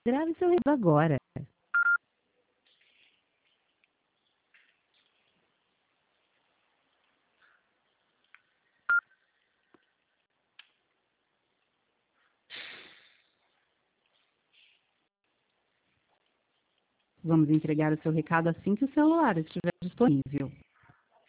Grave seu recado agora. Vamos entregar o seu recado assim que o celular estiver disponível.